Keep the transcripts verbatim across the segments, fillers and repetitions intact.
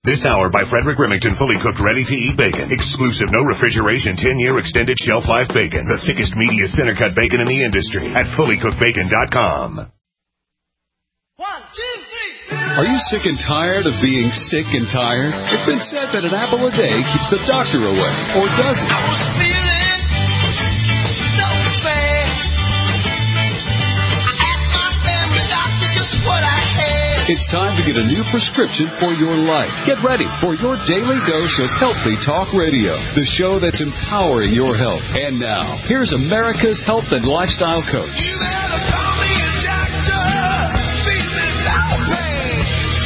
This hour by Frederick Remington, fully cooked, ready-to-eat bacon. Exclusive, no refrigeration, ten-year extended shelf life bacon. The thickest, meatiest, center-cut bacon in the industry at fully cooked bacon dot com. One, two, three. Are you sick and tired of being sick and tired? It's been said that an apple a day keeps the doctor away, or does it? I was feeling so bad. I asked my family doctor just what I had. It's time to get a new prescription for your life. Get ready for your daily dose of Healthy Talk Radio, the show that's empowering your health. And now, here's America's health and lifestyle coach. You better call me a doctor. Feeling so bad.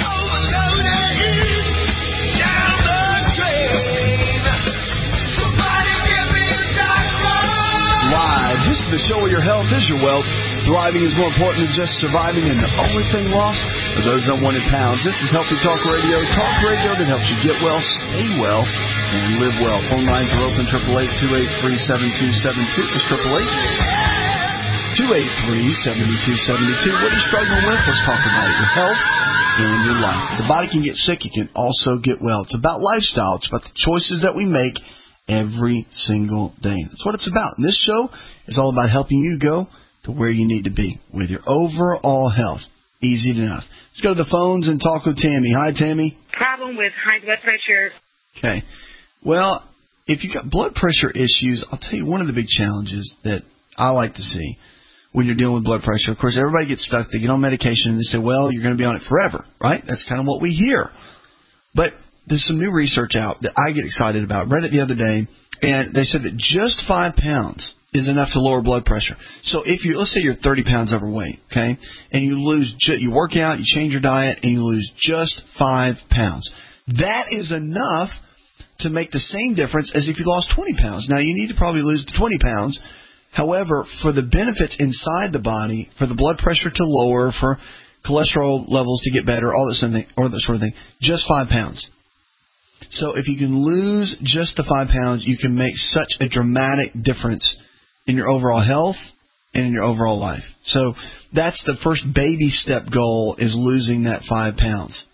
Overloaded. Down the drain. Somebody give me a doctor. Live. This is the show where your health is your wealth. Thriving is more important than just surviving, and the only thing lost are those unwanted pounds. This is Healthy Talk Radio. Talk radio that helps you get well, stay well, and live well. Phone lines are open, eight eight eight, two eight three, seven two seven two. It's eight eight eight, two eight three, seven two seven two. What are you struggling with? Let's talk about it. Your health and your life. The body can get sick. It can also get well. It's about lifestyle. It's about the choices that we make every single day. That's what it's about. And this show is all about helping you go to where you need to be with your overall health. Easy enough. Let's go to the phones and talk with Tammy. Hi, Tammy. Problem with high blood pressure. Okay. Well, if you've got blood pressure issues, I'll tell you one of the big challenges that I like to see when you're dealing with blood pressure. Of course, everybody gets stuck. They get on medication and they say, well, you're going to be on it forever, right? That's kind of what we hear. But there's some new research out that I get excited about. Read it the other day, and they said that just five pounds is enough to lower blood pressure. So if you, let's say you're thirty pounds overweight, okay, and you lose, ju- you work out, you change your diet, and you lose just five pounds. That is enough to make the same difference as if you lost twenty pounds. Now, you need to probably lose the twenty pounds. However, for the benefits inside the body, for the blood pressure to lower, for cholesterol levels to get better, all that sort of thing, or that sort of thing, just five pounds. So if you can lose just the five pounds, you can make such a dramatic difference in your overall health and in your overall life. So that's the first baby step goal, is losing that five pounds.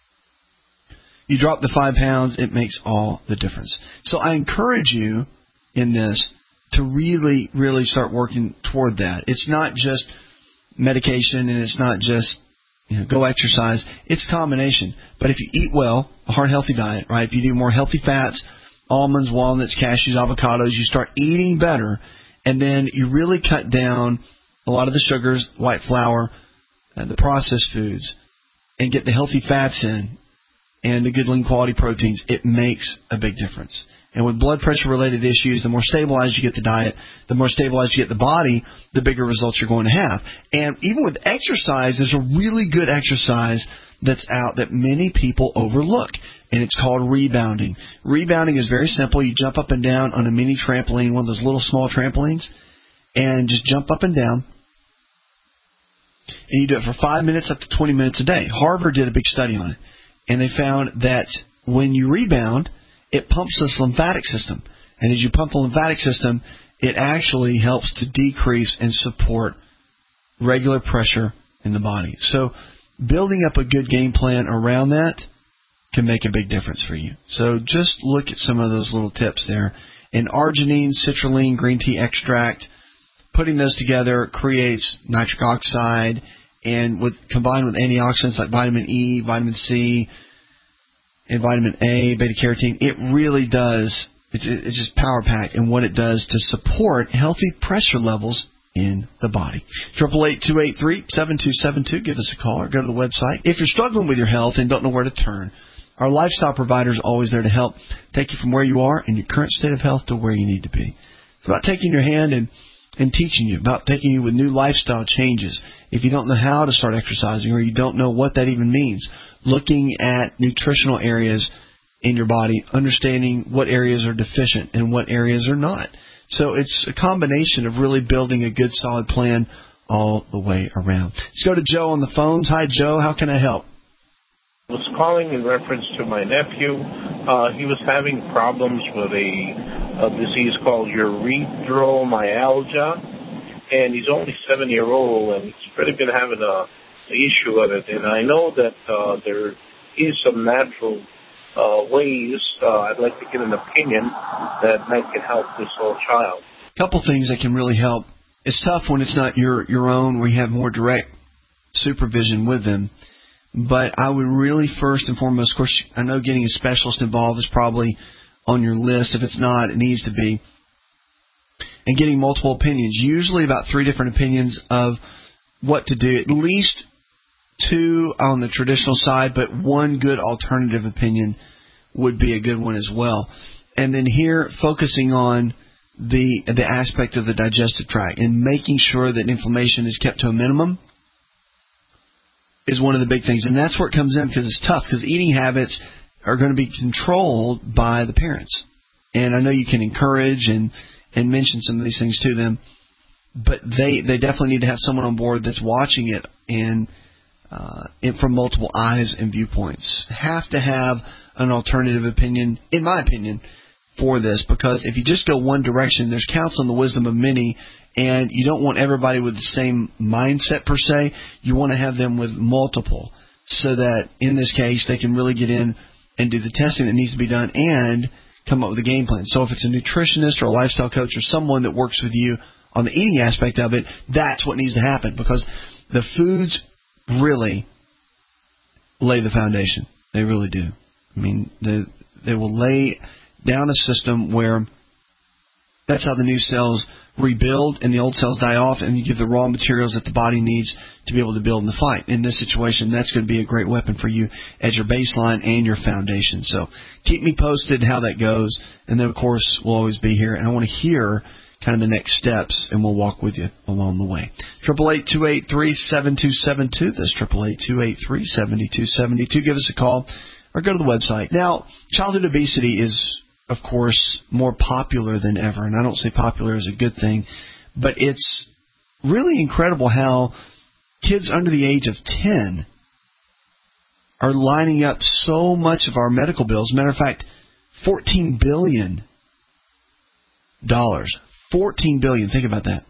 You drop the five pounds, it makes all the difference. So I encourage you in this to really, really start working toward that. It's not just medication, and it's not just, you know, go exercise. It's a combination. But if you eat well, a heart healthy diet, right? If you do more healthy fats, almonds, walnuts, cashews, avocados, you start eating better. And then you really cut down a lot of the sugars, white flour, and the processed foods, and get the healthy fats in and the good lean quality proteins. It makes a big difference. And with blood pressure related issues, the more stabilized you get the diet, the more stabilized you get the body, the bigger results you're going to have. And even with exercise, there's a really good exercise that's out that many people overlook, and it's called rebounding. Rebounding is very simple. You jump up and down on a mini trampoline, one of those little small trampolines, and just jump up and down. And you do it for five minutes up to twenty minutes a day. Harvard did a big study on it, and they found that when you rebound, it pumps this lymphatic system. And as you pump the lymphatic system, it actually helps to decrease and support regular pressure in the body. So building up a good game plan around that can make a big difference for you. So just look at some of those little tips there. And arginine, citrulline, green tea extract, putting those together creates nitric oxide, and with combined with antioxidants like vitamin E, vitamin C, and vitamin A, beta-carotene, it really does, it's, it's just power-packed in what it does to support healthy pressure levels in the body. eight eight eight, two eight three, seven two seven two. Give us a call or go to the website. If you're struggling with your health and don't know where to turn, our lifestyle provider is always there to help take you from where you are in your current state of health to where you need to be. It's about taking your hand and, and teaching you, about taking you with new lifestyle changes. If you don't know how to start exercising or you don't know what that even means, looking at nutritional areas in your body, understanding what areas are deficient and what areas are not. So it's a combination of really building a good, solid plan all the way around. Let's go to Joe on the phones. Hi, Joe. How can I help? I was calling in reference to my nephew. Uh, he was having problems with a, a disease called urethral myalgia, and he's only seven years old, and he's really been having a, a issue with it. And I know that uh, there is some natural uh, ways uh, I'd like to get an opinion that might can help this little child. A couple things that can really help. It's tough when it's not your, your own, where you have more direct supervision with them. But I would really first and foremost, of course, I know getting a specialist involved is probably on your list. If it's not, it needs to be. And getting multiple opinions, usually about three different opinions of what to do, at least two on the traditional side, but one good alternative opinion would be a good one as well. And then here, focusing on the the aspect of the digestive tract and making sure that inflammation is kept to a minimum is one of the big things. And that's where it comes in, because it's tough, because eating habits are going to be controlled by the parents. And I know you can encourage and, and mention some of these things to them, but they, they definitely need to have someone on board that's watching it and uh, it from multiple eyes and viewpoints. Have to have an alternative opinion, in my opinion, for this, because if you just go one direction, there's counsel in the wisdom of many, and you don't want everybody with the same mindset per se. You want to have them with multiple, so that in this case they can really get in and do the testing that needs to be done and come up with a game plan. So if it's a nutritionist or a lifestyle coach or someone that works with you on the eating aspect of it, that's what needs to happen, because the foods really lay the foundation. They really do. I mean, they, they will lay down a system where that's how the new cells rebuild and the old cells die off, and you give the raw materials that the body needs to be able to build in the fight. In this situation, that's going to be a great weapon for you as your baseline and your foundation. So keep me posted how that goes, and then, of course, we'll always be here, and I want to hear kind of the next steps, and we'll walk with you along the way. eight eight eight, two eight three, seven two seven two. That's eight eight eight, two eight three, seven two seven two. Give us a call or go to the website. Now, childhood obesity is, of course, more popular than ever. And I don't say popular is a good thing, but it's really incredible how kids under the age of ten are lining up so much of our medical bills. Matter of fact, fourteen billion dollars, fourteen billion dollars, think about that,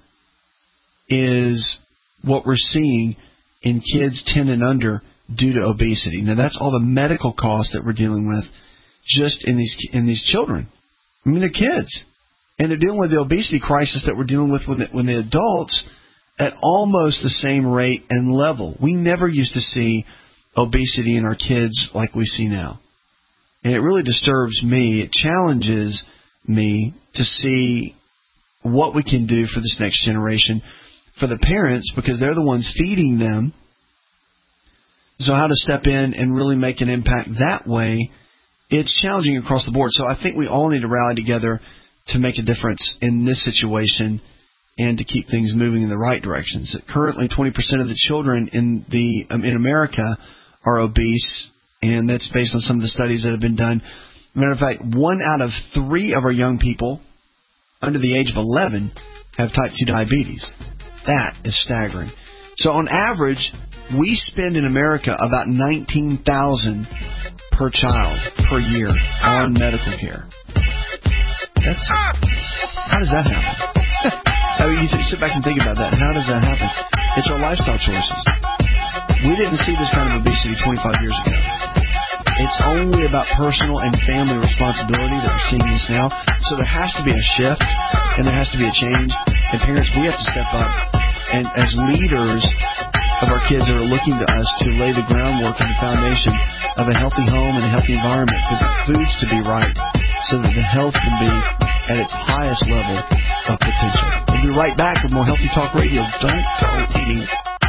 is what we're seeing in kids ten and under due to obesity. Now, that's all the medical costs that we're dealing with just in these in these children. I mean, they're kids, and they're dealing with the obesity crisis that we're dealing with when the, when the adults at almost the same rate and level. We never used to see obesity in our kids like we see now, and it really disturbs me. It challenges me to see what we can do for this next generation, for the parents, because they're the ones feeding them. So how to step in and really make an impact that way, it's challenging across the board. So I think we all need to rally together to make a difference in this situation and to keep things moving in the right directions. Currently, twenty percent of the children in the um, in America are obese, and that's based on some of the studies that have been done. Matter of fact, one out of three of our young people under the age of eleven have type two diabetes. That is staggering. So on average, we spend in America about nineteen thousand dollars per child per year on medical care. That's how does that happen? I mean, you th- sit back and think about that. How does that happen? It's our lifestyle choices. We didn't see this kind of obesity twenty-five years ago. It's only about personal and family responsibility that we're seeing this now. So there has to be a shift, and there has to be a change. And parents, we have to step up. And as leaders of our kids that are looking to us to lay the groundwork and the foundation of a healthy home and a healthy environment, for the foods to be right, so that the health can be at its highest level of potential. We'll be right back with more Healthy Talk Radio. Don't go eating.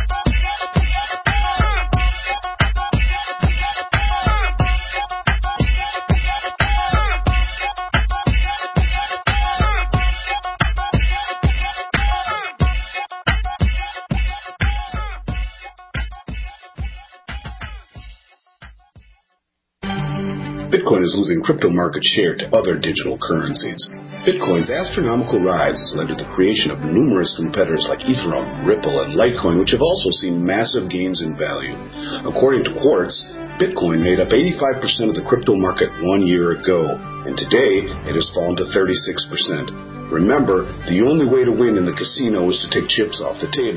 Bitcoin is losing crypto market share to other digital currencies. Bitcoin's astronomical rise has led to the creation of numerous competitors like Ethereum, Ripple, and Litecoin, which have also seen massive gains in value. According to Quartz, Bitcoin made up eighty-five percent of the crypto market one year ago, and today it has fallen to thirty-six percent. Remember, the only way to win in the casino is to take chips off the table.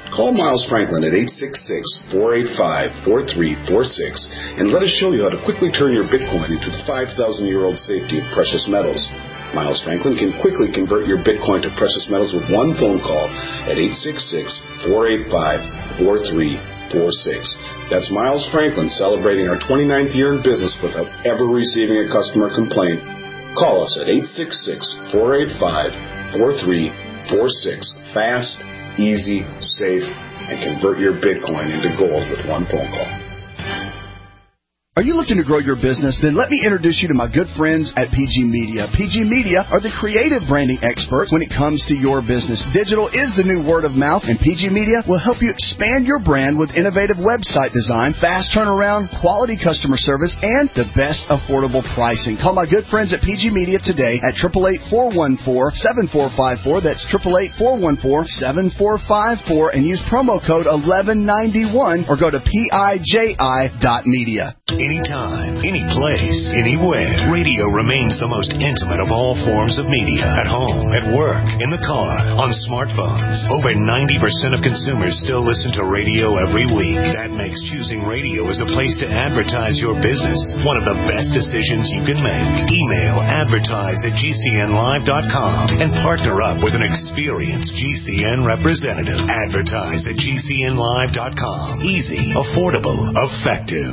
Call Miles Franklin at eight six six, four eight five, four three four six and let us show you how to quickly turn your Bitcoin into the five thousand year old safety of precious metals. Miles Franklin can quickly convert your Bitcoin to precious metals with one phone call at eight six six, four eight five, four three four six. That's Miles Franklin celebrating our twenty-ninth year in business without ever receiving a customer complaint. Call us at eight six six, four eight five, four three four six. Fast, easy, safe, and convert your Bitcoin into gold with one phone call. Are you looking to grow your business? Then let me introduce you to my good friends at P G Media. P G Media are the creative branding experts when it comes to your business. Digital is the new word of mouth, and P G Media will help you expand your brand with innovative website design, fast turnaround, quality customer service, and the best affordable pricing. Call my good friends at P G Media today at eight eight eight, four one four, seven four five four. That's eight eight eight, four one four, seven four five four, and use promo code eleven ninety-one or go to P I J I dot media. Anytime, any place, anywhere. Radio remains the most intimate of all forms of media. At home, at work, in the car, on smartphones. Over ninety percent of consumers still listen to radio every week. That makes choosing radio as a place to advertise your business one of the best decisions you can make. Email advertise at G C N live dot com and partner up with an experienced G C N representative. Advertise at G C N live dot com. Easy, affordable, effective.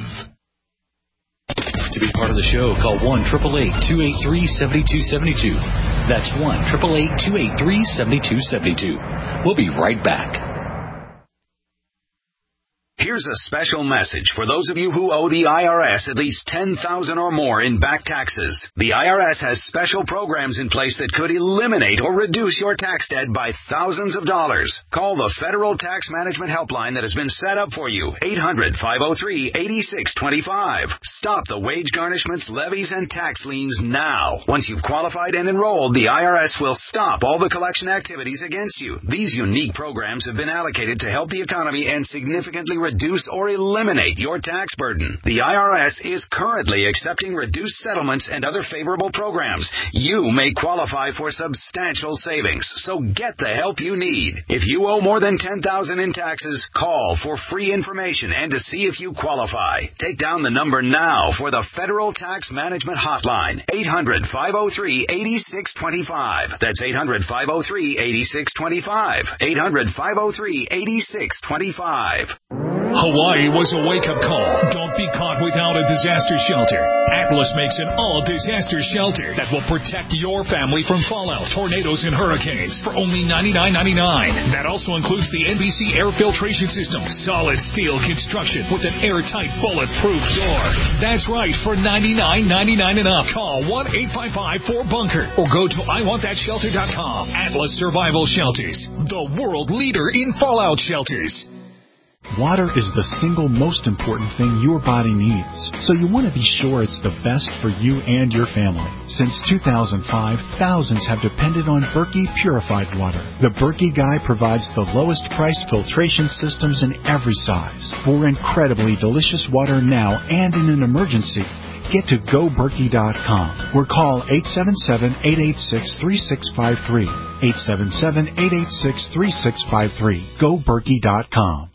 To be part of the show, call one eight eight eight, two eight three, seven two seven two. That's one eight eight eight, two eight three, seven two seven two. We'll be right back. Here's a special message for those of you who owe the I R S at least ten thousand dollars or more in back taxes. The I R S has special programs in place that could eliminate or reduce your tax debt by thousands of dollars. Call the Federal Tax Management Helpline that has been set up for you, eight hundred, five oh three, eight six two five. Stop the wage garnishments, levies, and tax liens now. Once you've qualified and enrolled, the I R S will stop all the collection activities against you. These unique programs have been allocated to help the economy and significantly reduce or eliminate your tax burden. The I R S is currently accepting reduced settlements and other favorable programs. You may qualify for substantial savings, so get the help you need. If you owe more than ten thousand dollars in taxes, call for free information and to see if you qualify. Take down the number now for the Federal Tax Management Hotline, eight hundred, five oh three, eight six two five. That's eight hundred, five oh three, eight six two five. eight hundred, five oh three, eight six two five. Hawaii was a wake-up call. Don't be caught without a disaster shelter. Atlas makes an all-disaster shelter that will protect your family from fallout, tornadoes, and hurricanes for only ninety-nine ninety-nine. That also includes the N B C air filtration system, solid steel construction with an airtight, bulletproof door. That's right, for ninety-nine ninety-nine and up. Call one eight five five, four bunker or go to I want that shelter dot com. Atlas Survival Shelters, the world leader in fallout shelters. Water is the single most important thing your body needs, so you want to be sure it's the best for you and your family. Since two thousand five, thousands have depended on Berkey purified water. The Berkey Guy provides the lowest priced filtration systems in every size. For incredibly delicious water now and in an emergency, get to go berkey dot com or call eight seven seven, eight eight six, three six five three. eight seven seven, eight eight six, three six five three. go berkey dot com.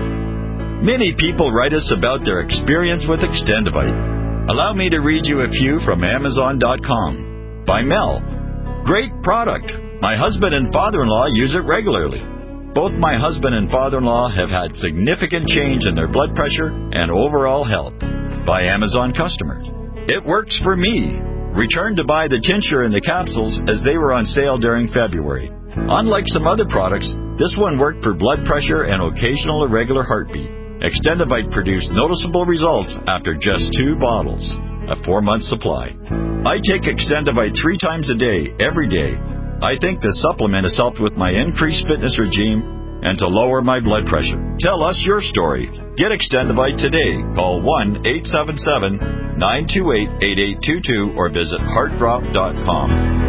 Many people write us about their experience with Extendivite. Allow me to read you a few from Amazon dot com. By Mel. Great product. My husband and father-in-law use it regularly. Both my husband and father-in-law have had significant change in their blood pressure and overall health. By Amazon customer. It works for me. Returned to buy the tincture and the capsules as they were on sale during February. Unlike some other products, this one worked for blood pressure and occasional irregular heartbeat. Extendivite produced noticeable results after just two bottles, a four-month supply. I take Extendivite three times a day, every day. I think the supplement has helped with my increased fitness regime and to lower my blood pressure. Tell us your story. Get Extendivite today. Call one eight seven seven, nine two eight, eight eight two two or visit heart drop dot com.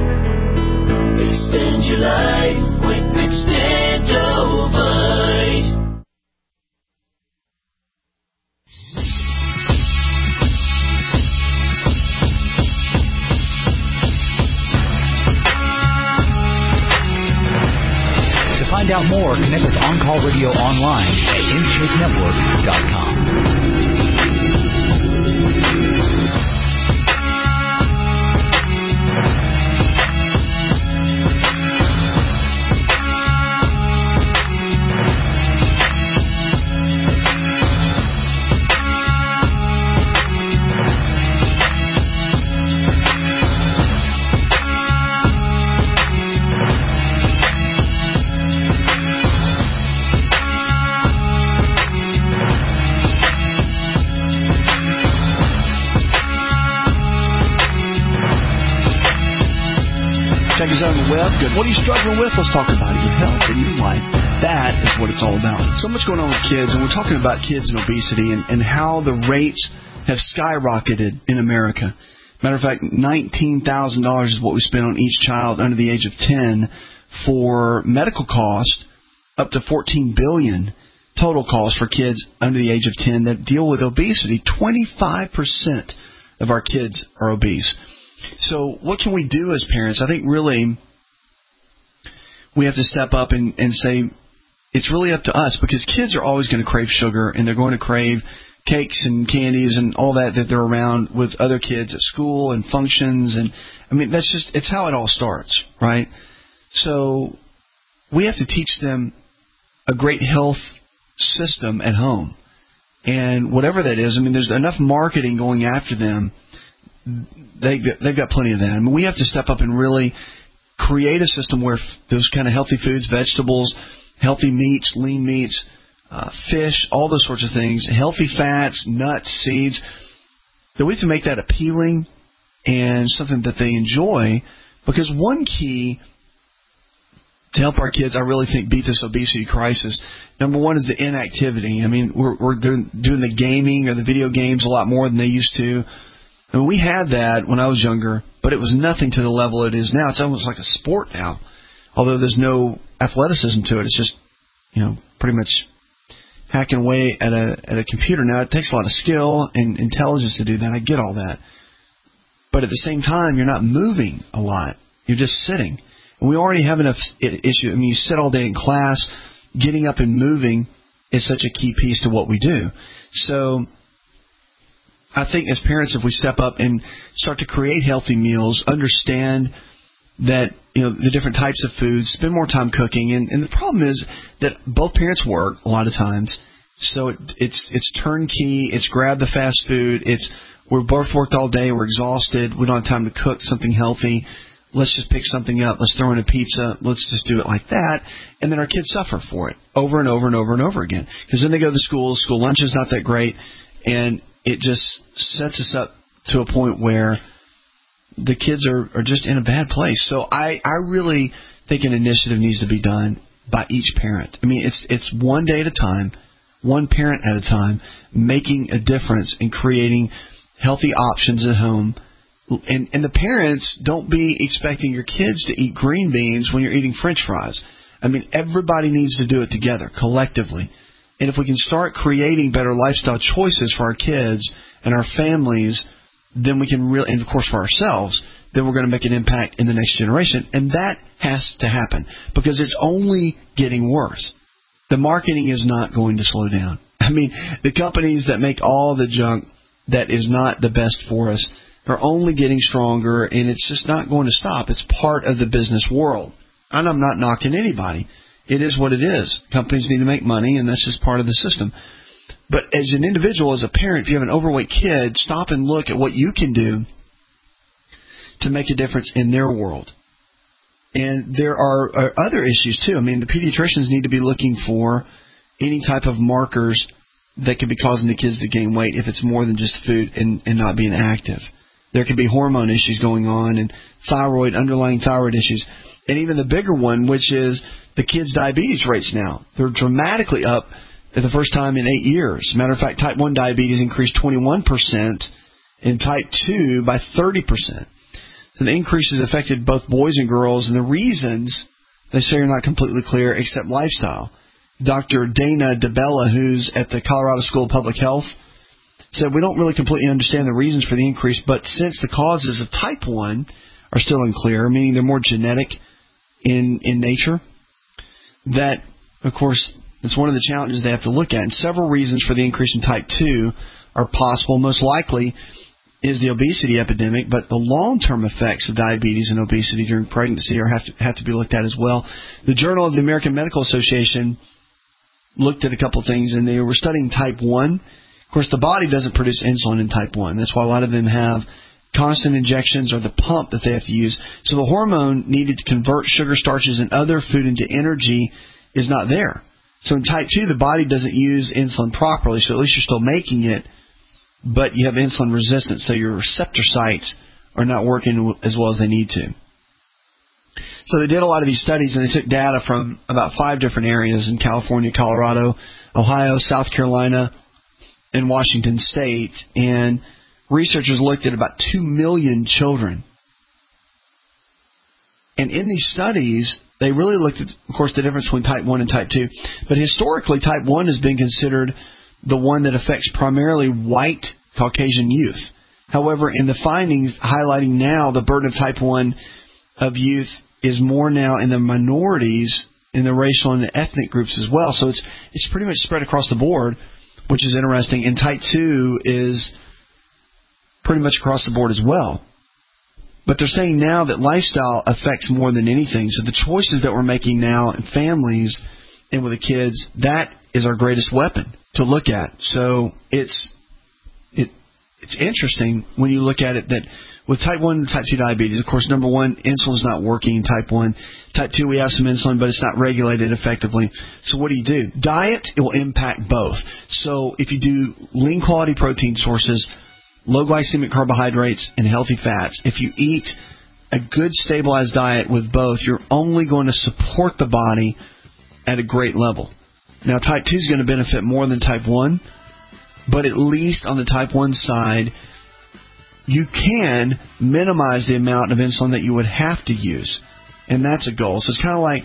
Extend your life with Extendivite. To find out more, connect with On Call Radio online at intake network dot com. Check us out on the web. Good. What are you struggling with? Let's talk about it. Your health and your life. That is what it's all about. So much going on with kids, and we're talking about kids and obesity and, and how the rates have skyrocketed in America. Matter of fact, nineteen thousand dollars is what we spend on each child under the age of ten for medical costs, up to fourteen billion dollars total costs for kids under the age of ten that deal with obesity. twenty-five percent of our kids are obese. So what can we do as parents? I think really we have to step up and, and say it's really up to us, because kids are always going to crave sugar, and they're going to crave cakes and candies and all that that they're around with other kids at school and functions. And I mean, that's just, it's how it all starts, right? So we have to teach them a great health system at home. And whatever that is, I mean, there's enough marketing going after them. They, they've got plenty of that. I mean, we have to step up and really create a system where those kind of healthy foods, vegetables, healthy meats, lean meats, uh, fish, all those sorts of things, healthy fats, nuts, seeds, that we have to make that appealing and something that they enjoy. Because one key to help our kids, I really think, beat this obesity crisis, number one is the inactivity. I mean, we're, we're doing, doing the gaming or the video games a lot more than they used to. I mean, we had that when I was younger, but it was nothing to the level it is now. It's almost like a sport now, although there's no athleticism to it. It's just, you know, pretty much hacking away at a at a computer. Now, it takes a lot of skill and intelligence to do that. I get all that. But at the same time, you're not moving a lot. You're just sitting. And we already have enough issue. I mean, you sit all day in class. Getting up and moving is such a key piece to what we do. So I think as parents, if we step up and start to create healthy meals, understand that, you know, the different types of foods, spend more time cooking. And, and the problem is that both parents work a lot of times. So it, it's it's turnkey. It's grab the fast food. It's we're both worked all day. We're exhausted. We don't have time to cook something healthy. Let's just pick something up. Let's throw in a pizza. Let's just do it like that. And then our kids suffer for it over and over and over and over again. Because then they go to school. School lunch is not that great. And it just sets us up to a point where the kids are, are just in a bad place. So I, I really think an initiative needs to be done by each parent. I mean, it's it's one day at a time, one parent at a time, making a difference in creating healthy options at home. And, and the parents, don't be expecting your kids to eat green beans when you're eating French fries. I mean, everybody needs to do it together, collectively. And if we can start creating better lifestyle choices for our kids and our families, then we can really, and of course for ourselves, then we're going to make an impact in the next generation. And that has to happen, because it's only getting worse. The marketing is not going to slow down. I mean, the companies that make all the junk that is not the best for us are only getting stronger, and it's just not going to stop. It's part of the business world. And I'm not knocking anybody. It is what it is. Companies need to make money, and that's just part of the system. But as an individual, as a parent, if you have an overweight kid, stop and look at what you can do to make a difference in their world. And there are, are other issues, too. I mean, the pediatricians need to be looking for any type of markers that could be causing the kids to gain weight if it's more than just food and, and not being active. There could be hormone issues going on and thyroid, underlying thyroid issues. And even the bigger one, which is the kids' diabetes rates now. They're dramatically up for the first time in eight years. Matter of fact, type one diabetes increased twenty-one percent and type two by thirty percent. So the increases affected both boys and girls, and the reasons, they say, are not completely clear except lifestyle. Doctor Dana DeBella, who's at the Colorado School of Public Health, said we don't really completely understand the reasons for the increase, but since the causes of type one are still unclear, meaning they're more genetic in, in nature, that Of course, it's one of the challenges they have to look at. And several reasons for the increase in type two are possible. Most likely is the obesity epidemic, but the long-term effects of diabetes and obesity during pregnancy are have to, have to be looked at as well. The Journal of the American Medical Association looked at a couple things, and they were studying type one. Of course, the body doesn't produce insulin in type one. That's why a lot of them have constant injections or the pump that they have to use. So the hormone needed to convert sugar, starches, and other food into energy is not there. So in type two, the body doesn't use insulin properly, so at least you're still making it, but you have insulin resistance, so your receptor sites are not working as well as they need to. So they did a lot of these studies, and they took data from about five different areas in California, Colorado, Ohio, South Carolina, and Washington State, and researchers looked at about two million children. And in these studies, they really looked at, of course, the difference between type one and type two. But historically, type one has been considered the one that affects primarily white Caucasian youth. However, in the findings highlighting now the burden of type one of youth is more now in the minorities, in the racial and the ethnic groups as well. So it's it's pretty much spread across the board, which is interesting. And type two is pretty much across the board as well. But they're saying now that lifestyle affects more than anything. So the choices that we're making now in families and with the kids, that is our greatest weapon to look at. So it's it it's interesting when you look at it that with type one and type two diabetes, of course, number one, insulin's not working in type one. Type two, we have some insulin, but it's not regulated effectively. So what do you do? Diet, it will impact both. So if you do lean quality protein sources, low glycemic carbohydrates, and healthy fats, if you eat a good stabilized diet with both, you're only going to support the body at a great level. Now, type two is going to benefit more than type one, but at least on the type one side, you can minimize the amount of insulin that you would have to use, and that's a goal. So it's kind of like,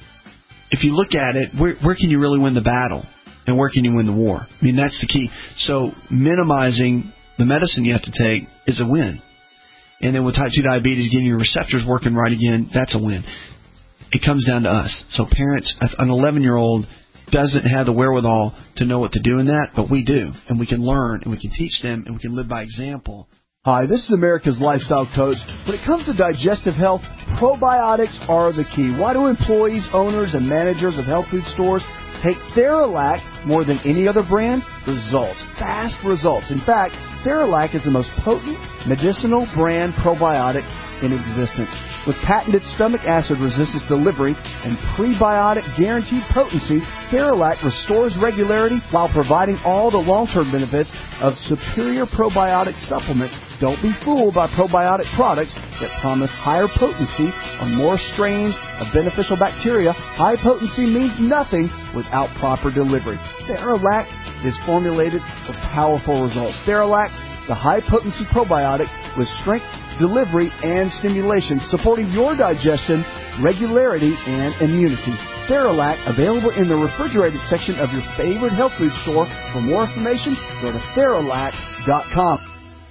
if you look at it, where, where can you really win the battle, and where can you win the war? I mean, that's the key. So minimizing the medicine you have to take is a win. And then with type two diabetes, getting your receptors working right again, that's a win. It comes down to us. So parents, an eleven-year-old doesn't have the wherewithal to know what to do in that, but we do. And we can learn, and we can teach them, and we can live by example. Hi, this is America's Lifestyle Coach. When it comes to digestive health, probiotics are the key. Why do employees, owners, and managers of health food stores take Theralac more than any other brand? Results. Fast results. In fact, Theralac is the most potent medicinal brand probiotic in existence. With patented stomach acid resistance delivery and prebiotic guaranteed potency, Theralac restores regularity while providing all the long-term benefits of superior probiotic supplements. Don't be fooled by probiotic products that promise higher potency on more strains of beneficial bacteria. High potency means nothing without proper delivery. Theralac is formulated for powerful results. Theralac, the high-potency probiotic with strength, delivery, and stimulation, supporting your digestion, regularity, and immunity. Theralac, available in the refrigerated section of your favorite health food store. For more information, go to Theralac dot com.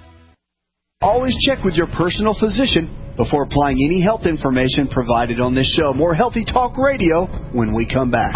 Always check with your personal physician before applying any health information provided on this show. More Healthy Talk Radio when we come back.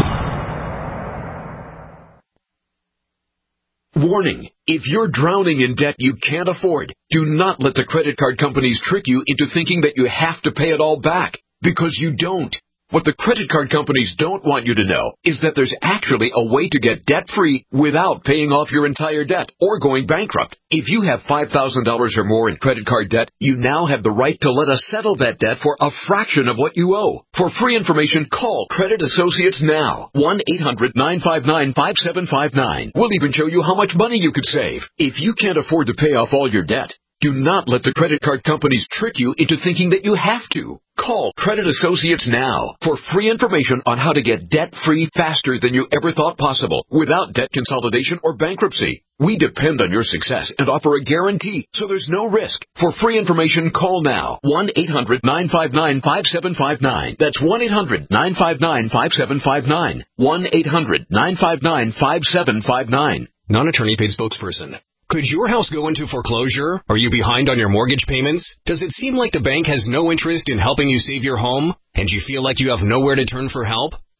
Warning, if you're drowning in debt you can't afford, do not let the credit card companies trick you into thinking that you have to pay it all back, because you don't. What the credit card companies don't want you to know is that there's actually a way to get debt-free without paying off your entire debt or going bankrupt. If you have five thousand dollars or more in credit card debt, you now have the right to let us settle that debt for a fraction of what you owe. For free information, call Credit Associates now. one eight hundred nine five nine five seven five nine. We'll even show you how much money you could save. If you can't afford to pay off all your debt, do not let the credit card companies trick you into thinking that you have to. Call Credit Associates now for free information on how to get debt-free faster than you ever thought possible without debt consolidation or bankruptcy. We depend on your success and offer a guarantee, so there's no risk. For free information, call now. one eight hundred nine five nine five seven five nine. That's one eight hundred nine five nine five seven five nine. one eight hundred nine five nine five seven five nine. Non-attorney paid spokesperson. Could your house go into foreclosure? Are you behind on your mortgage payments? Does it seem like the bank has no interest in helping you save your home? And you feel like you have nowhere to turn for help?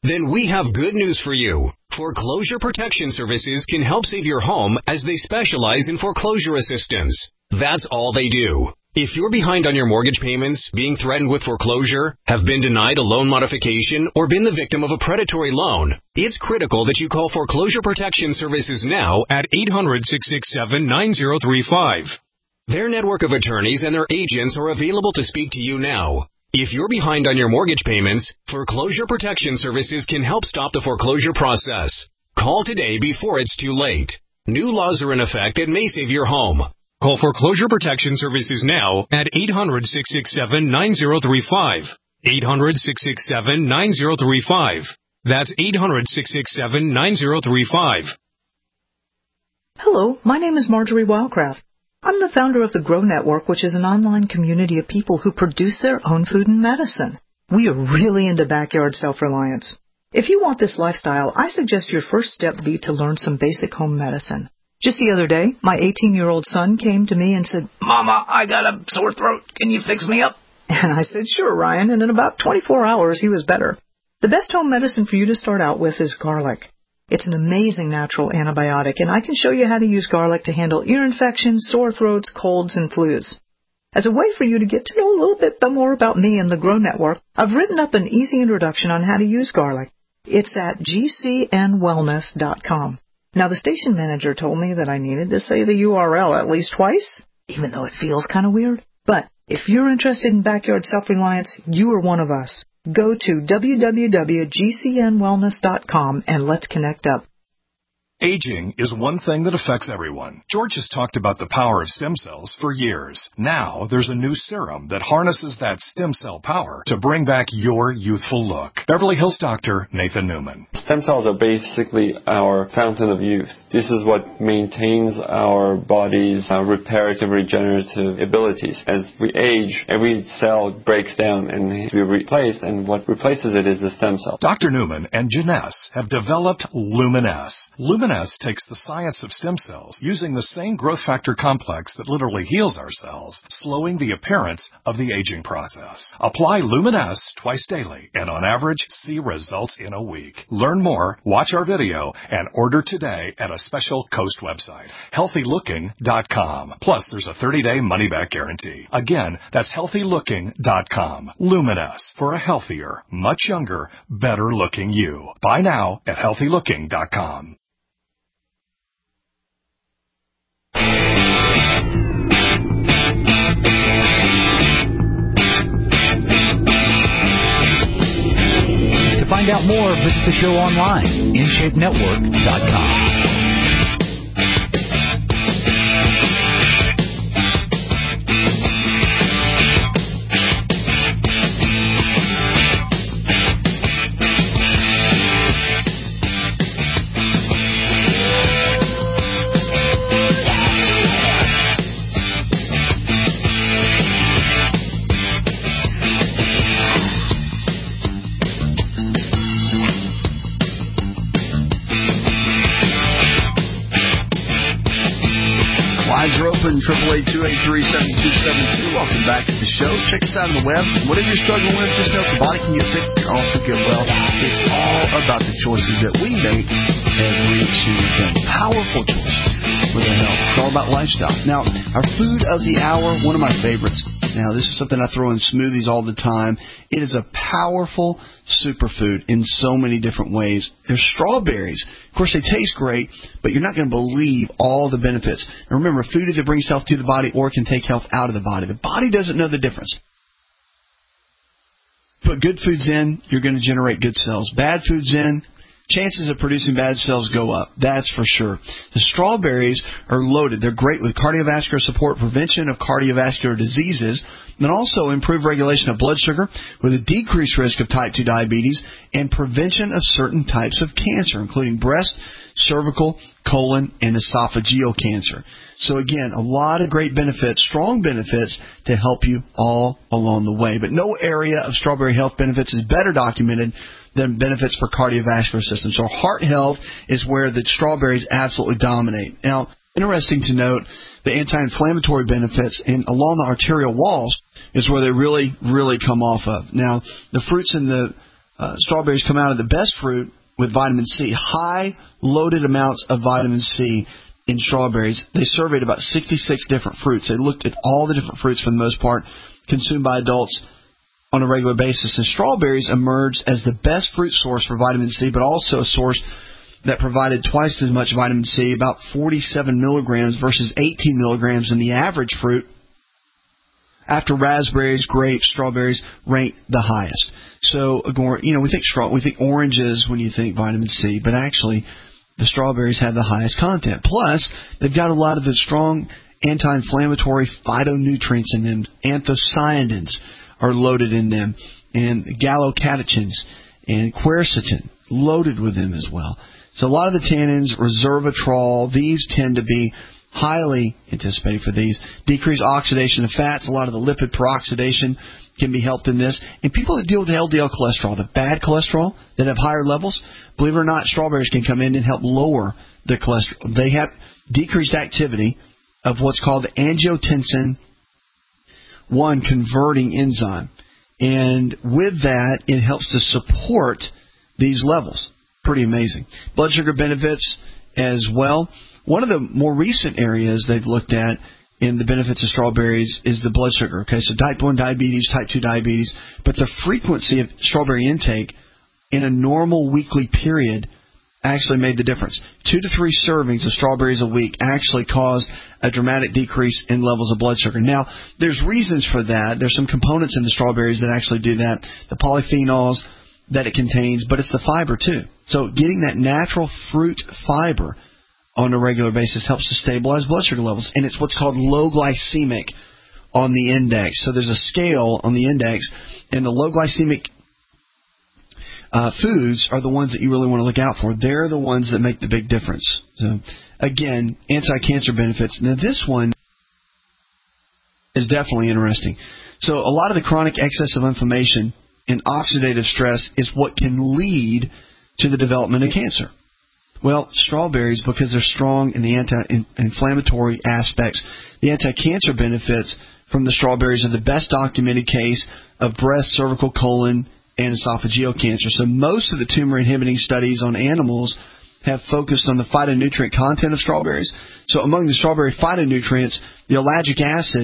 Then we have good news for you. Foreclosure Protection Services can help save your home as they specialize in foreclosure assistance. That's all they do. If you're behind on your mortgage payments, being threatened with foreclosure, have been denied a loan modification, or been the victim of a predatory loan, it's critical that you call Foreclosure Protection Services now at eight hundred, six six seven, nine zero three five. Their network of attorneys and their agents are available to speak to you now. If you're behind on your mortgage payments, Foreclosure Protection Services can help stop the foreclosure process. Call today before it's too late. New laws are in effect that may save your home. Call Foreclosure Protection Services now at eight hundred, six six seven, nine zero three five. eight hundred, six six seven, nine zero three five. That's eight hundred, six six seven, nine zero three five. Hello, my name is Marjorie Wildcraft. I'm the founder of the Grow Network, which is an online community of people who produce their own food and medicine. We are really into backyard self-reliance. If you want this lifestyle, I suggest your first step be to learn some basic home medicine. Just the other day, my eighteen-year-old son came to me and said, "Mama, I got a sore throat. Can you fix me up?" And I said, "Sure, Ryan," and in about twenty-four hours, he was better. The best home medicine for you to start out with is garlic. It's an amazing natural antibiotic, and I can show you how to use garlic to handle ear infections, sore throats, colds, and flus. As a way for you to get to know a little bit more about me and the Grow Network, I've written up an easy introduction on how to use garlic. It's at g c n wellness dot com. Now, the station manager told me that I needed to say the U R L at least twice, even though it feels kind of weird. But if you're interested in backyard self-reliance, you are one of us. Go to w w w dot g c n wellness dot com and let's connect up. Aging is one thing that affects everyone. George has talked about the power of stem cells for years. Now, there's a new serum that harnesses that stem cell power to bring back your youthful look. Beverly Hills doctor Nathan Newman. Stem cells are basically our fountain of youth. This is what maintains our body's uh, reparative, regenerative abilities. As we age, every cell breaks down and needs to be replaced, and what replaces it is the stem cell. Doctor Newman and Janess have developed Luminess. Luminess takes the science of stem cells, using the same growth factor complex that literally heals our cells, slowing the appearance of the aging process. Apply Luminess twice daily, and on average, see results in a week. Learn more, watch our video, and order today at a special Coast website, healthy looking dot com. Plus, there's a thirty-day money-back guarantee. Again, that's healthy looking dot com. Luminess, for a healthier, much younger, better-looking you. Buy now at healthy looking dot com. To find out more, visit the show online, in shape network dot com. triple eight, two eight three, seven two seven two. Welcome back to the show. Check us out on the web. Whatever you're struggling with, just know if the body can get sick, you can also get well. It's all about the choices that we make every single day. Powerful choices for their health. It's all about lifestyle. Now, our food of the hour, one of my favorites. Now, this is something I throw in smoothies all the time. It is a powerful superfood in so many different ways. There's strawberries. Of course, they taste great, but you're not going to believe all the benefits. And remember, food either brings health to the body or can take health out of the body. The body doesn't know the difference. Put good foods in, you're going to generate good cells. Bad foods in, chances of producing bad cells go up. That's for sure. The strawberries are loaded. They're great with cardiovascular support, prevention of cardiovascular diseases, and also improve regulation of blood sugar with a decreased risk of type two diabetes and prevention of certain types of cancer, including breast, cervical, colon, and esophageal cancer. So again, a lot of great benefits, strong benefits to help you all along the way. But no area of strawberry health benefits is better documented than benefits for cardiovascular system. So heart health is where the strawberries absolutely dominate. Now, interesting to note, the anti-inflammatory benefits in along the arterial walls is where they really, really come off of. Now, the fruits and the uh, strawberries come out of the best fruit with vitamin C, high loaded amounts of vitamin C in strawberries. They surveyed about sixty-six different fruits. They looked at all the different fruits for the most part consumed by adults on a regular basis. And strawberries emerged as the best fruit source for vitamin C, but also a source that provided twice as much vitamin C, about forty-seven milligrams versus eighteen milligrams in the average fruit. After raspberries, grapes, strawberries rank the highest. So, you know, we think straw, we think oranges when you think vitamin C, but actually the strawberries have the highest content. Plus, they've got a lot of the strong anti-inflammatory phytonutrients in them. Anthocyanins are loaded in them, and gallocatechins and quercetin loaded with them as well. So a lot of the tannins, resveratrol, these tend to be highly anticipated for these. Decreased oxidation of fats, a lot of the lipid peroxidation can be helped in this. And people that deal with L D L cholesterol, the bad cholesterol that have higher levels, believe it or not, strawberries can come in and help lower the cholesterol. They have decreased activity of what's called the angiotensin one converting enzyme. And with that, it helps to support these levels. Pretty amazing. Blood sugar benefits as well. One of the more recent areas they've looked at in the benefits of strawberries is the blood sugar. Okay, so type one diabetes, type two diabetes, but the frequency of strawberry intake in a normal weekly period actually made the difference. Two to three servings of strawberries a week actually caused a dramatic decrease in levels of blood sugar. Now, there's reasons for that. There's some components in the strawberries that actually do that, the polyphenols that it contains, but it's the fiber too. So getting that natural fruit fiber on a regular basis helps to stabilize blood sugar levels, and it's what's called low glycemic on the index. So there's a scale on the index, and the low glycemic uh, foods are the ones that you really want to look out for. They're the ones that make the big difference. So again, anti-cancer benefits. Now this one is definitely interesting. So a lot of the chronic excess of inflammation and oxidative stress is what can lead to the development of cancer. Well, strawberries, because they're strong in the anti-inflammatory aspects, the anti-cancer benefits from the strawberries are the best documented case of breast, cervical, colon, and esophageal cancer. So most of the tumor-inhibiting studies on animals have focused on the phytonutrient content of strawberries. So among the strawberry phytonutrients, the ellagic acid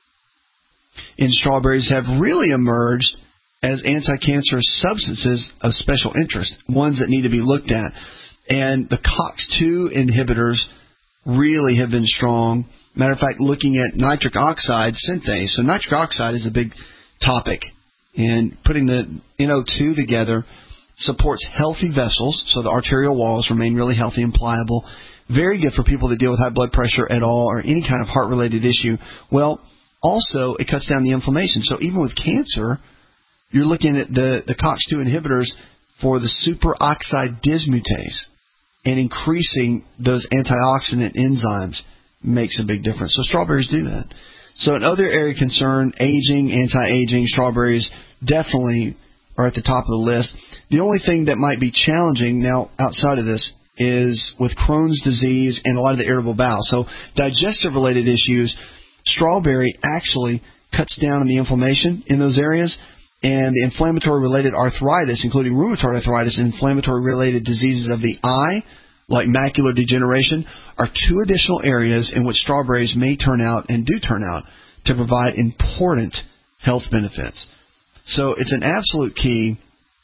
in strawberries have really emerged as anti-cancerous substances of special interest, ones that need to be looked at. And the C O X two inhibitors really have been strong. Matter of fact, looking at nitric oxide synthase. So nitric oxide is a big topic. And putting the N O two together supports healthy vessels, so the arterial walls remain really healthy and pliable. Very good for people that deal with high blood pressure at all or any kind of heart-related issue. Well, also, it cuts down the inflammation. So even with cancer, you're looking at the, the C O X two inhibitors for the superoxide dismutase, and increasing those antioxidant enzymes makes a big difference. So strawberries do that. So another area of concern, aging, anti-aging, strawberries definitely are at the top of the list. The only thing that might be challenging now outside of this is with Crohn's disease and a lot of the irritable bowel. So digestive-related issues, strawberry actually cuts down on the inflammation in those areas. And the inflammatory-related arthritis, including rheumatoid arthritis and inflammatory-related diseases of the eye, like macular degeneration, are two additional areas in which strawberries may turn out and do turn out to provide important health benefits. So it's an absolute key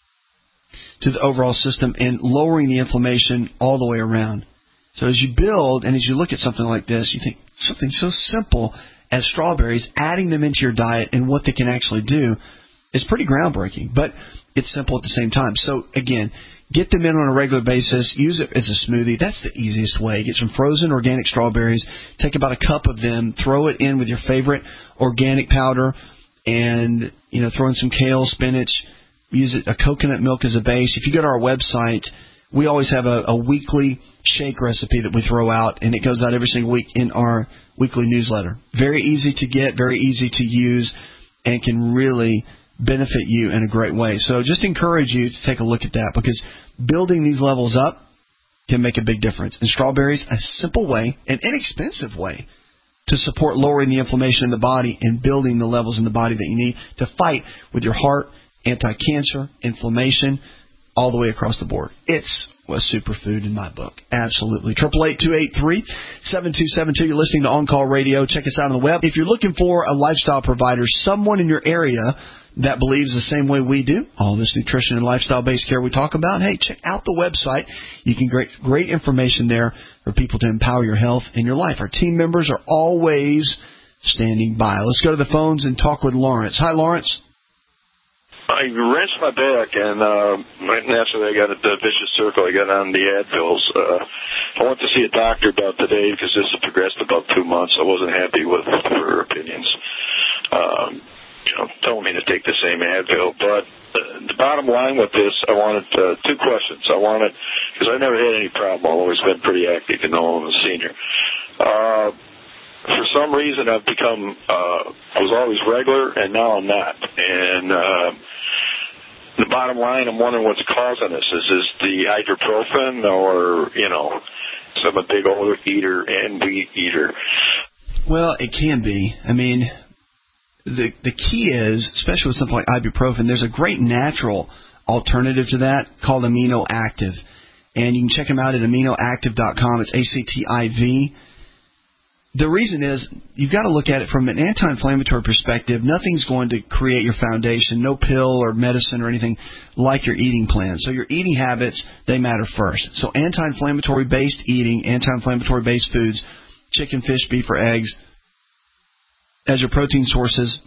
to the overall system and lowering the inflammation all the way around. So as you build and as you look at something like this, you think something so simple as strawberries, adding them into your diet and what they can actually do is pretty groundbreaking, but it's simple at the same time. So again, get them in on a regular basis. Use it as a smoothie. That's the easiest way. Get some frozen organic strawberries. Take about a cup of them. Throw it in with your favorite organic powder, and you know, throw in some kale, spinach. Use it, a coconut milk as a base. If you go to our website, we always have a, a weekly shake recipe that we throw out, and it goes out every single week in our weekly newsletter. Very easy to get, very easy to use, and can really benefit you in a great way. So just encourage you to take a look at that, because building these levels up can make a big difference. And strawberries, a simple way, an inexpensive way to support lowering the inflammation in the body and building the levels in the body that you need to fight with your heart anti-cancer, inflammation, all the way across the board. It's a superfood in my book. Absolutely. eight eight eight, two eight three, seven two seven two. You're listening to On Call Radio. Check us out on the web. If you're looking for a lifestyle provider, someone in your area that believes the same way we do, all this nutrition and lifestyle-based care we talk about, hey, check out the website. You can get great information there for people to empower your health and your life. Our team members are always standing by. Let's go to the phones and talk with Lawrence. Hi, Lawrence. I wrenched my back, and uh, naturally I got a, a vicious circle. I got on the Advils. Uh, I went to see a doctor about today because this has progressed about two months. I wasn't happy with her opinions. Um, you know, told me to take the same Advil. But uh, the bottom line with this, I wanted uh, two questions. I wanted, because I never had any problem. I've always been pretty active, and know I'm a senior. Uh, for some reason, I've become, uh, I was always regular, and now I'm not. And uh, the bottom line, I'm wondering what's causing this. Is this the ibuprofen, or, you know, so I'm a big old eater and wheat eater? Well, it can be. I mean, the the key is, especially with something like ibuprofen, there's a great natural alternative to that called Amino Active. And you can check them out at amino active dot com. It's A C T I V. The reason is you've got to look at it from an anti-inflammatory perspective. Nothing's going to create your foundation, no pill or medicine or anything like your eating plan. So your eating habits, they matter first. So anti-inflammatory based eating, anti-inflammatory based foods, chicken, fish, beef, or eggs as your protein sources,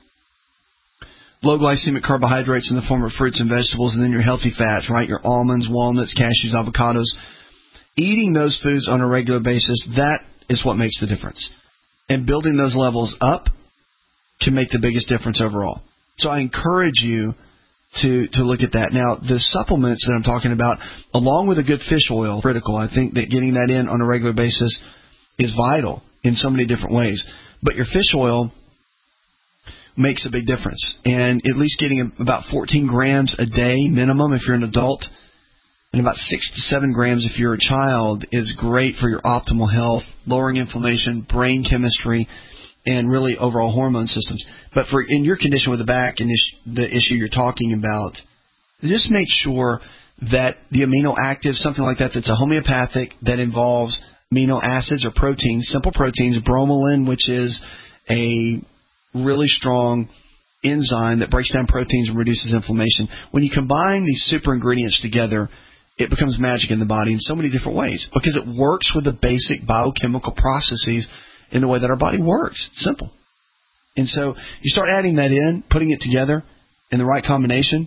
low glycemic carbohydrates in the form of fruits and vegetables, and then your healthy fats, right? Your almonds, walnuts, cashews, avocados. Eating those foods on a regular basis, that is what makes the difference. And building those levels up can make the biggest difference overall. So I encourage you to, to look at that. Now, the supplements that I'm talking about, along with a good fish oil, critical. I think that getting that in on a regular basis is vital in so many different ways. But your fish oil makes a big difference. And at least getting about fourteen grams a day minimum if you're an adult, and about six to seven grams if you're a child is great for your optimal health, lowering inflammation, brain chemistry, and really overall hormone systems. But for in your condition with the back and the issue you're talking about, just make sure that the amino active, something like that, that's a homeopathic that involves amino acids or proteins, simple proteins, bromelain, which is a really strong enzyme that breaks down proteins and reduces inflammation. When you combine these super ingredients together, it becomes magic in the body in so many different ways because it works with the basic biochemical processes in the way that our body works. It's simple. And so you start adding that in, putting it together in the right combination,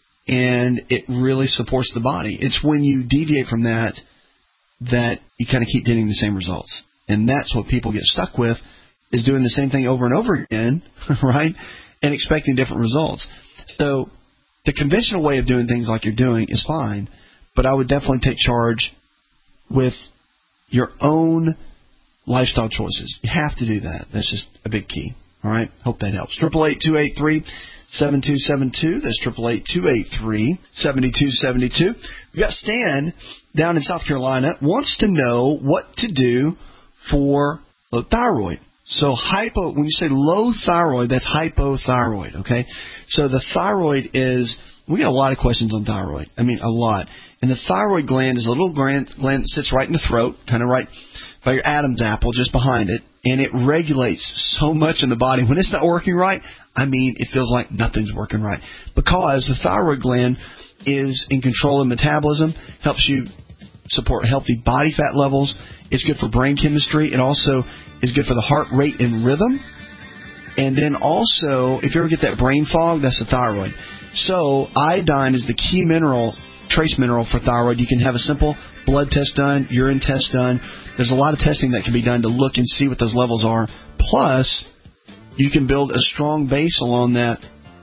and it really supports the body. It's when you deviate from that that you kind of keep getting the same results. And that's what people get stuck with, is doing the same thing over and over again, right, and expecting different results. So the conventional way of doing things like you're doing is fine, but I would definitely take charge with your own lifestyle choices. You have to do that. That's just a big key. All right? Hope that helps. eight eight eight, two eight three, seven two seven two. That's eight eight eight, two eight three, seven two seven two. We've got Stan down in South Carolina, wants to know what to do for low thyroid. So hypo, when you say low thyroid, that's hypothyroid, okay? So the thyroid is, we get a lot of questions on thyroid. I mean, a lot. And the thyroid gland is a little gland, gland that sits right in the throat, kind of right by your Adam's apple, just behind it, and it regulates so much in the body. When it's not working right, I mean, it feels like nothing's working right. Because the thyroid gland is in control of metabolism, helps you support healthy body fat levels. It's good for brain chemistry. It also is good for the heart rate and rhythm. And then also, if you ever get that brain fog, that's the thyroid. So iodine is the key mineral, trace mineral for thyroid. You can have a simple blood test done, urine test done. There's a lot of testing that can be done to look and see what those levels are. Plus, you can build a strong base along that,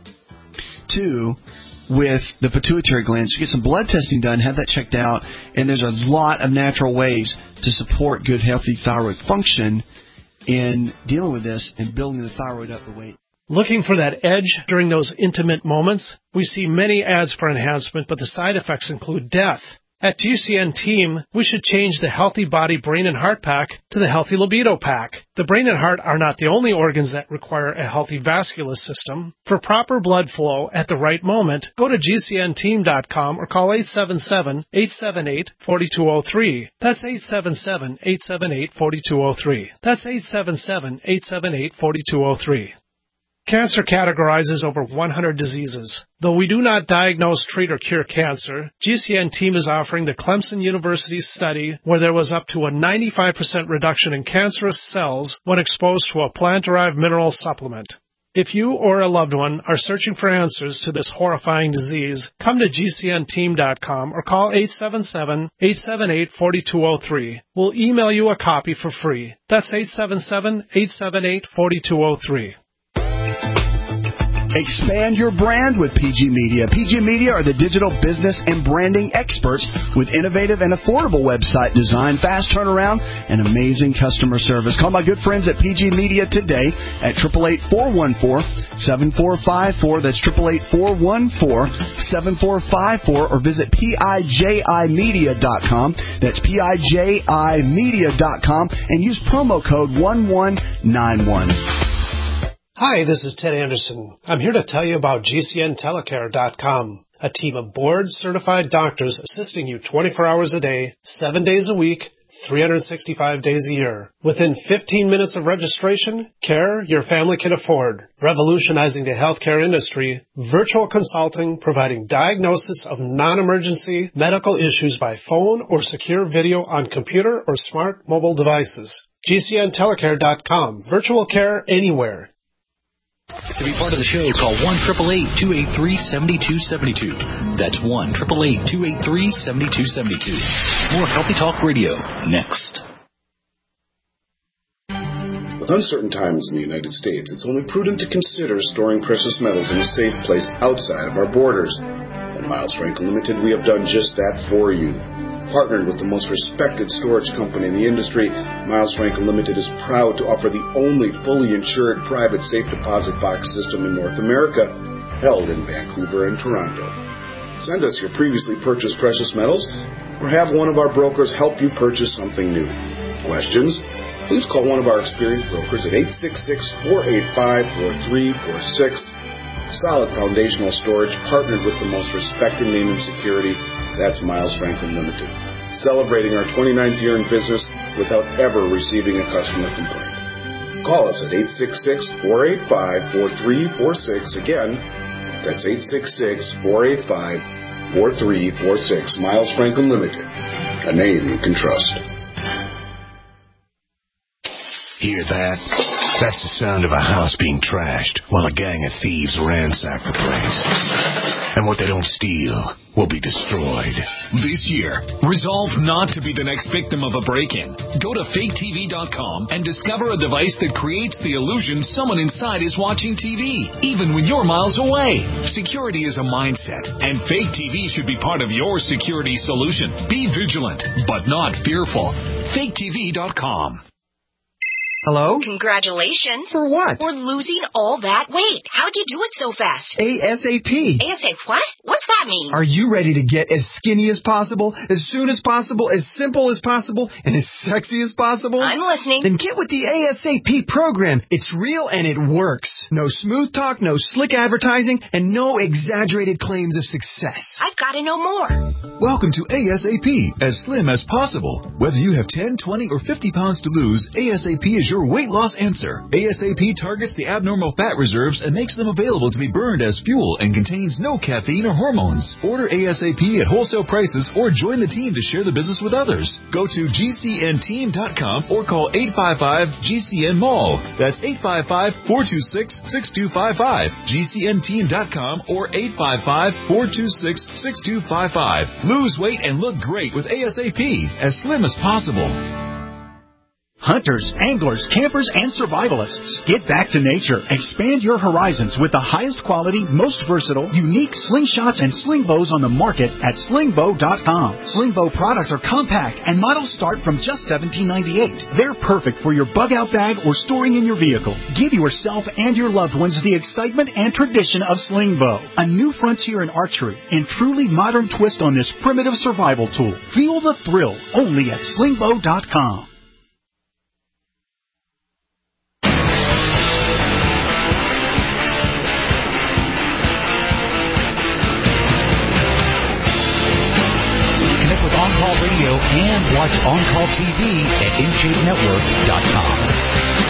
too, with the pituitary gland. So get some blood testing done, have that checked out, and there's a lot of natural ways to support good, healthy thyroid function in dealing with this and building the thyroid up the way. Looking for that edge during ththose intimate moments? We see many ads for enhancement, but the side effects include death. At G C N Team, we should change the Healthy Body, Brain, and Heart Pack to the Healthy Libido Pack. The brain and heart are not the only organs that require a healthy vascular system. For proper blood flow at the right moment, go to G C N team dot com or call eight seven seven, eight seven eight, four two zero three. That's eight seven seven, eight seven eight, four two zero three. That's eight seven seven, eight seven eight, four two zero three. Cancer categorizes over one hundred diseases. Though we do not diagnose, treat, or cure cancer, G C N Team is offering the Clemson University study where there was up to a ninety-five percent reduction in cancerous cells when exposed to a plant-derived mineral supplement. If you or a loved one are searching for answers to this horrifying disease, come to G C N team dot com or call eight seven seven, eight seven eight, four two zero three. We'll email you a copy for free. That's eight seven seven, eight seven eight, four two zero three. Expand your brand with P G Media. P G Media are the digital business and branding experts with innovative and affordable website design, fast turnaround, and amazing customer service. Call my good friends at P G Media today at eight eight eight, four one four, seven four five four. That's eight eight eight, four one four, seven four five four, or visit P I J I media dot com. That's P I J I media dot com and use promo code one one nine one. Hi, this is Ted Anderson. I'm here to tell you about G C N telecare dot com, a team of board-certified doctors assisting you twenty-four hours a day, seven days a week, three hundred sixty-five days a year. Within fifteen minutes of registration, care your family can afford. Revolutionizing the healthcare industry, virtual consulting providing diagnosis of non-emergency medical issues by phone or secure video on computer or smart mobile devices. G C N telecare dot com. Virtual care anywhere. To be part of the show, call one eight eight eight, two eight three, seven two seven two. That's one eight eight eight, two eight three, seven two seven two. More Healthy Talk Radio next. With uncertain times in the United States, it's only prudent to consider storing precious metals in a safe place outside of our borders. At Miles Franklin Limited, we have done just that for you. Partnered with the most respected storage company in the industry, Miles Franklin Limited is proud to offer the only fully insured private safe deposit box system in North America, held in Vancouver and Toronto. Send us your previously purchased precious metals, or have one of our brokers help you purchase something new. Questions? Please call one of our experienced brokers at eight six six, four eight five, four three four six. Solid foundational storage, partnered with the most respected name in security. That's Miles Franklin Limited, celebrating our twenty-ninth year in business without ever receiving a customer complaint. Call us at eight six six, four eight five, four three four six. Again, that's eight six six, four eight five, four three four six. Miles Franklin Limited, a name you can trust. Hear that? That's the sound of a house being trashed while a gang of thieves ransack the place. And what they don't steal will be destroyed. This year, resolve not to be the next victim of a break-in. Go to fake T V dot com and discover a device that creates the illusion someone inside is watching T V, even when you're miles away. Security is a mindset, and Fake T V should be part of your security solution. Be vigilant, but not fearful. fake T V dot com. Hello? Congratulations. For what? For losing all that weight. How'd you do it so fast? ASAP. ASAP what? What's that mean? Are you ready to get as skinny as possible, as soon as possible, as simple as possible, and as sexy as possible? I'm listening. Then get with the ASAP program. It's real and it works. No smooth talk, no slick advertising, and no exaggerated claims of success. I've got to know more. Welcome to ASAP, as slim as possible. Whether you have ten, twenty, or fifty pounds to lose, ASAP is your weight loss answer. ASAP targets the abnormal fat reserves and makes them available to be burned as fuel and contains no caffeine or hormones. Order ASAP at wholesale prices or join the team to share the business with others. Go to G C N team dot com or call eight five five G C N Mall. That's eight five five, four two six, six two five five. G C N team dot com or eight five five, four two six, six two five five. Lose weight and look great with ASAP, as slim as possible. Hunters, anglers, campers, and survivalists. Get back to nature. Expand your horizons with the highest quality, most versatile, unique slingshots and sling bows on the market at sling bow dot com. Sling bow products are compact and models start from just seventeen ninety-eight. They're perfect for your bug out bag or storing in your vehicle. Give yourself and your loved ones the excitement and tradition of sling bow. A new frontier in archery and truly modern twist on this primitive survival tool. Feel the thrill only at sling bow dot com. On-Call Radio and watch On-Call T V at in shape network dot com.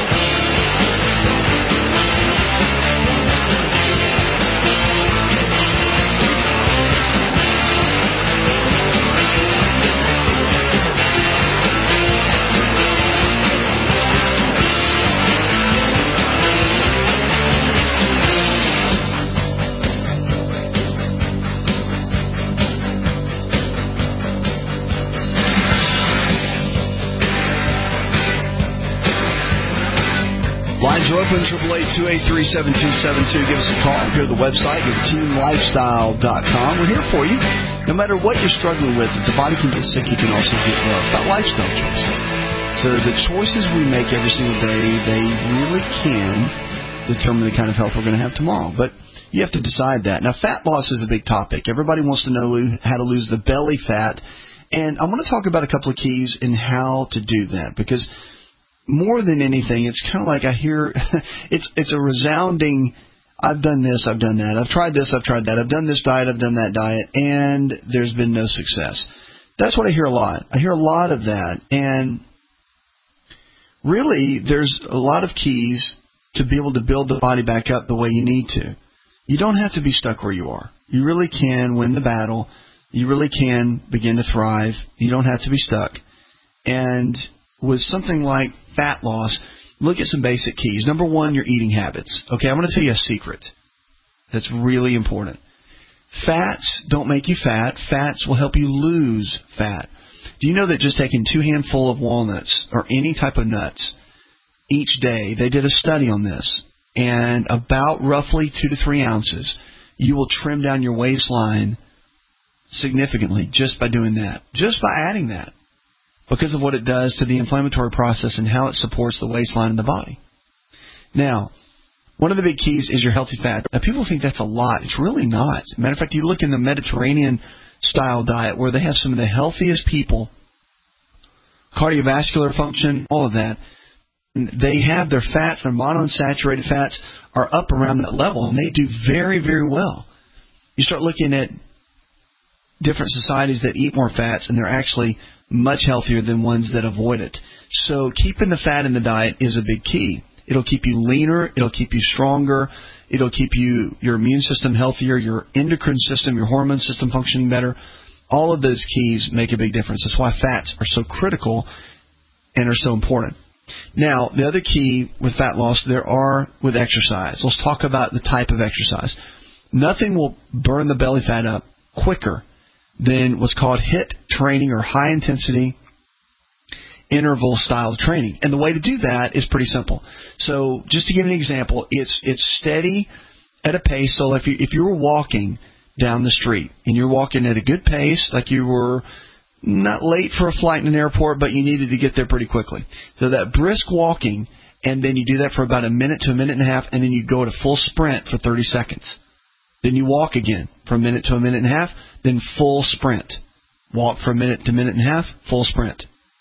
Lines are open, triple eight, two eight three, seven two seven two. Give us a call. Go to the website, go to team lifestyle dot com. We're here for you. No matter what you're struggling with, if the body can get sick, you can also get well. It's about lifestyle choices. So the choices we make every single day, they really can determine the kind of health we're going to have tomorrow. But you have to decide that. Now, fat loss is a big topic. Everybody wants to know how to lose the belly fat. And I want to talk about a couple of keys in how to do that, because more than anything, it's kind of like I hear, it's it's a resounding, I've done this, I've done that, I've tried this, I've tried that, I've done this diet, I've done that diet, and there's been no success. That's what I hear a lot. I hear a lot of that, and really, there's a lot of keys to be able to build the body back up the way you need to. You don't have to be stuck where you are. You really can win the battle. You really can begin to thrive. You don't have to be stuck. And with something like fat loss, look at some basic keys. Number one, your eating habits. Okay, I'm going to tell you a secret that's really important. Fats don't make you fat. Fats will help you lose fat. Do you know that just taking two handfuls of walnuts or any type of nuts each day, they did a study on this, and about roughly two to three ounces, you will trim down your waistline significantly just by doing that, just by adding that, because of what it does to the inflammatory process and how it supports the waistline of the body. Now, one of the big keys is your healthy fat. Now, people think that's a lot. It's really not. Matter of fact, you look in the Mediterranean-style diet where they have some of the healthiest people, cardiovascular function, all of that. They have their fats, their monounsaturated fats are up around that level, and they do very, very well. You start looking at different societies that eat more fats, and they're actually much healthier than ones that avoid it. So keeping the fat in the diet is a big key. It'll keep you leaner. It'll keep you stronger. It'll keep you your immune system healthier, your endocrine system, your hormone system functioning better. All of those keys make a big difference. That's why fats are so critical and are so important. Now, the other key with fat loss, there are with exercise. Let's talk about the type of exercise. Nothing will burn the belly fat up quicker than what's called HIIT training, or high-intensity interval style training. And the way to do that is pretty simple. So just to give an example, it's it's steady at a pace. So if you if you were walking down the street and you're walking at a good pace, like you were not late for a flight in an airport, but you needed to get there pretty quickly. So that brisk walking, and then you do that for about a minute to a minute and a half, and then you go at a full sprint for thirty seconds. Then you walk again for a minute to a minute and a half, then full sprint. Walk for a minute to a minute and a half, full sprint.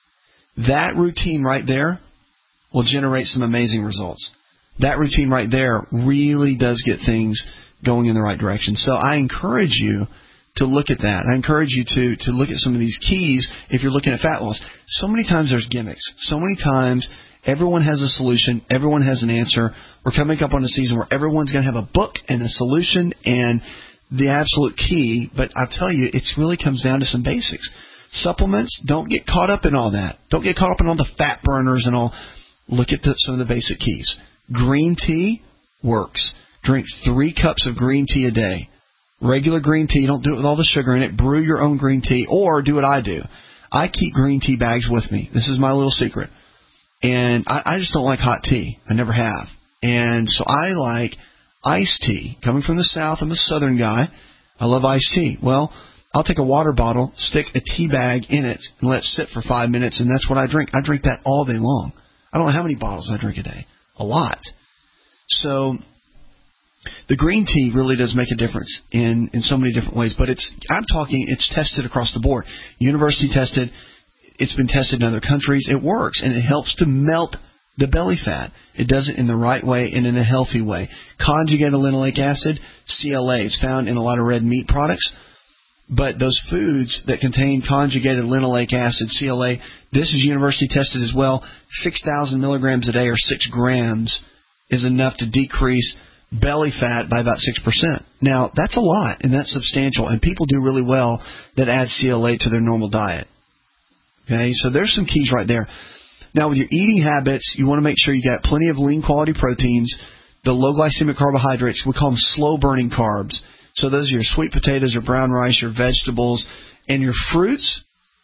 That routine right there will generate some amazing results. That routine right there really does get things going in the right direction. So I encourage you to look at that. I encourage you to, to look at some of these keys if you're looking at fat loss. So many times there's gimmicks. So many times everyone has a solution. Everyone has an answer. We're coming up on a season where everyone's going to have a book and a solution and the absolute key. But I tell you, it really comes down to some basics. Supplements, don't get caught up in all that. Don't get caught up in all the fat burners and all. Look at the, some of the basic keys. Green tea works. Drink three cups of green tea a day. Regular green tea, don't do it with all the sugar in it. Brew your own green tea, or do what I do. I keep green tea bags with me. This is my little secret. And I, I just don't like hot tea. I never have. And so I like iced tea. Coming from the South, I'm a Southern guy. I love iced tea. Well, I'll take a water bottle, stick a tea bag in it, and let it sit for five minutes, and that's what I drink. I drink that all day long. I don't know how many bottles I drink a day. A lot. So the green tea really does make a difference in, in so many different ways. But it's I'm talking it's tested across the board. University tested. It's been tested in other countries. It works, and it helps to melt the belly fat. It does it in the right way and in a healthy way. Conjugated linoleic acid, C L A, is found in a lot of red meat products. But those foods that contain conjugated linoleic acid, C L A, this is university tested as well. six thousand milligrams a day, or six grams, is enough to decrease belly fat by about six percent. Now, that's a lot, and that's substantial, and people do really well that add C L A to their normal diet. Okay, so there's some keys right there. Now, with your eating habits, you want to make sure you got plenty of lean quality proteins, the low glycemic carbohydrates, we call them slow-burning carbs. So those are your sweet potatoes, your brown rice, your vegetables, and your fruits.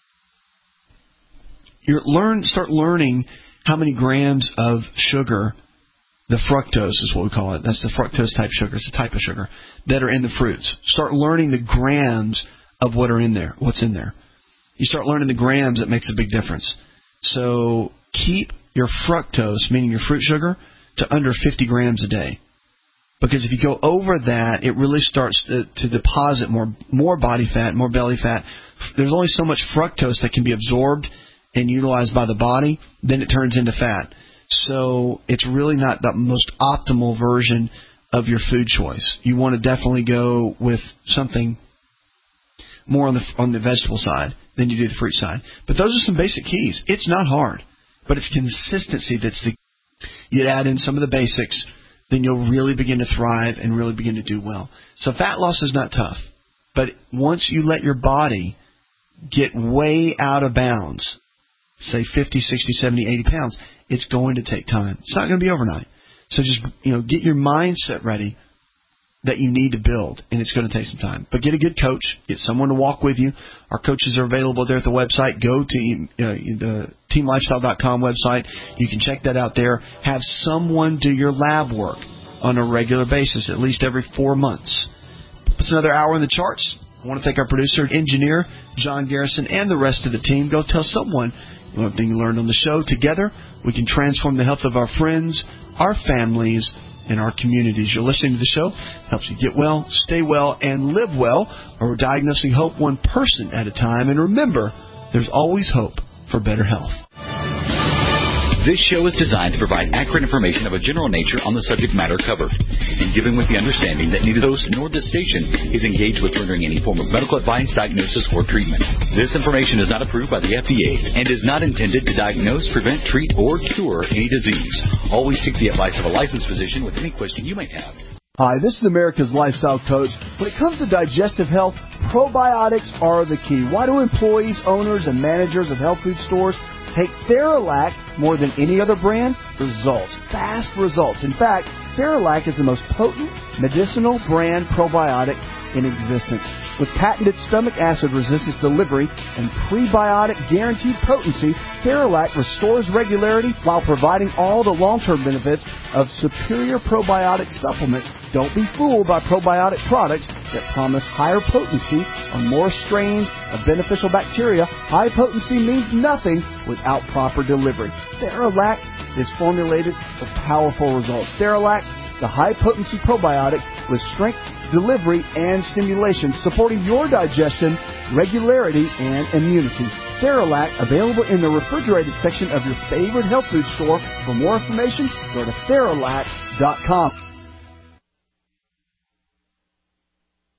You learn, start learning how many grams of sugar, the fructose is what we call it. That's the fructose type sugar. It's a type of sugar that are in the fruits. Start learning the grams of what are in there, what's in there. You start learning the grams, it makes a big difference. So keep your fructose, meaning your fruit sugar, to under fifty grams a day. Because if you go over that, it really starts to, to deposit more more body fat, more belly fat. There's only so much fructose that can be absorbed and utilized by the body, then it turns into fat. So it's really not the most optimal version of your food choice. You want to definitely go with something more on the on the vegetable side than you do the fruit side. But those are some basic keys. It's not hard, but it's consistency that's the key. You add in some of the basics, then you'll really begin to thrive and really begin to do well. So fat loss is not tough. But once you let your body get way out of bounds, say fifty, sixty, seventy, eighty pounds, it's going to take time. It's not going to be overnight. So just, you know, get your mindset ready that you need to build, and it's going to take some time. But get a good coach. Get someone to walk with you. Our coaches are available there at the website. Go to uh, the team lifestyle dot com website. You can check that out there. Have someone do your lab work on a regular basis, at least every four months. It's another hour in the charts. I want to thank our producer and engineer, John Garrison, and the rest of the team. Go tell someone one thing you learned on the show. Together, we can transform the health of our friends, our families, and our communities. You're listening to the show. It helps you get well, stay well, and live well. We're diagnosing hope one person at a time. And remember, there's always hope for better health. This show is designed to provide accurate information of a general nature on the subject matter covered, and given with the understanding that neither the host nor this station is engaged with rendering any form of medical advice, diagnosis, or treatment. This information is not approved by the F D A and is not intended to diagnose, prevent, treat, or cure any disease. Always seek the advice of a licensed physician with any question you might have. Hi, this is America's Lifestyle Coach. When it comes to digestive health, probiotics are the key. Why do employees, owners, and managers of health food stores take Theralac more than any other brand? Results. Fast results. In fact, Theralac is the most potent medicinal brand probiotic in existence. With patented stomach acid resistance delivery and prebiotic guaranteed potency, Theralac restores regularity while providing all the long-term benefits of superior probiotic supplements. Don't be fooled by probiotic products that promise higher potency on more strains of beneficial bacteria. High potency means nothing without proper delivery. Theralac is formulated for powerful results. Theralac, the high-potency probiotic with strength, delivery, and stimulation, supporting your digestion, regularity, and immunity. Theralac, available in the refrigerated section of your favorite health food store. For more information, go to Theralac dot com.